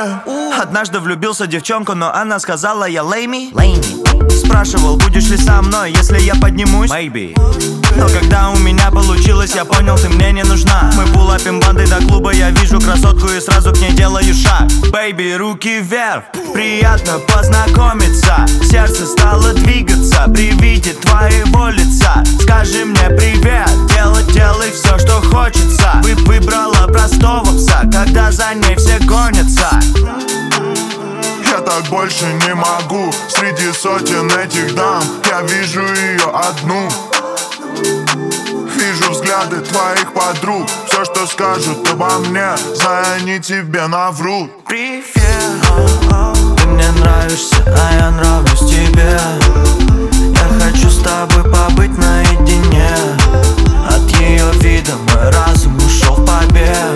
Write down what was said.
Однажды влюбился в девчонку, но она сказала: я лейми. Спрашивал, будешь ли со мной, если я поднимусь? Maybe. Но когда у меня получилось, я понял, ты мне не нужна. Мы пулапим бандой до клуба, я вижу красотку и сразу к ней делаю шаг. Бэйби, руки вверх, приятно познакомиться. Сердце стало двигаться при виде твоего лица. Скажи мне привет, делай все, что хочется. Выбрала простого пса, когда за ней все гонятся. Я так больше не могу. Среди сотен этих дам я вижу ее одну. Вижу взгляды твоих подруг. Все, что скажут обо мне, знаю, они тебе наврут. Привет, ты мне нравишься, а я нравлюсь тебе. Я хочу с тобой побыть наедине. От ее вида мой разум ушел в побег.